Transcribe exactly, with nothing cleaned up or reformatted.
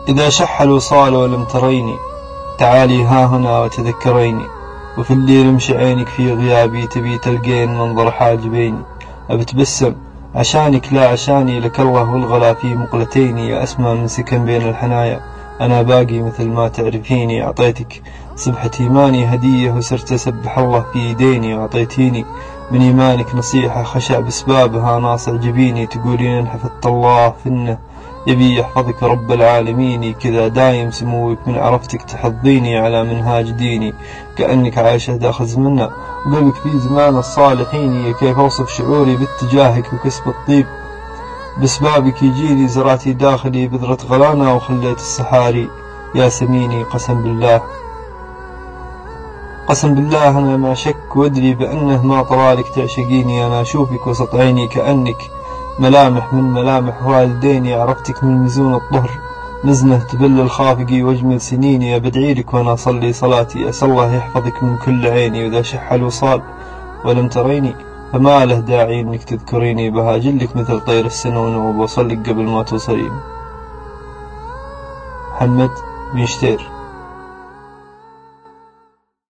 إذا شح الوصال ولم تريني تعالي ها هنا وتذكريني، وفي الليل امشي عينك في غيابي تبي تلقين منظر حاجبيني. أبتبسم عشانك لا عشاني، لك الله والغلا في مقلتين، يا أسمى من سكن بين الحنايا أنا باقي مثل ما تعرفيني. أعطيتك سبحة إيماني هدية وسرت أسبح الله في يديني، وأعطيتيني من إيمانك نصيحة خشع بسبابها ناصع جبيني، تقولين حفظت الله فنه يبي يحفظك رب العالمين، كذا دايم سموك من عرفتك تحضيني على منهاج ديني، كأنك عايشة داخل زمنا وقلبك في زمان الصالحين. كيف أوصف شعوري باتجاهك وكسب الطيب بسبابك يجيني، زرعتي داخلي بذرة غلانة وخليت السحاري يا سميني. قسم بالله قسم بالله أنا ما شك وادري بأنه ما طرالك تعشقيني، أنا أشوفك وسط عيني كأنك ملامح من ملامح والديني، عرفتك من مزون الطهر نزنة تبل الخافقي واجمل سنيني. بدعيلك وانا اصلي صلاتي اسأل الله يحفظك من كل عيني، واذا شح الوصال ولم تريني فما له داعي انك تذكريني، بهاجلك مثل طير السنون وبوصلك قبل ما توصلين. محمد بن شتير.